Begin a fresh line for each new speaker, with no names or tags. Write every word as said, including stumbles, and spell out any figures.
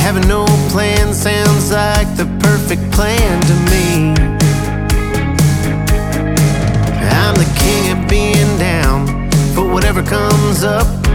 Having no plan sounds like the perfect plan to me. I'm the king of being down, but whatever comes up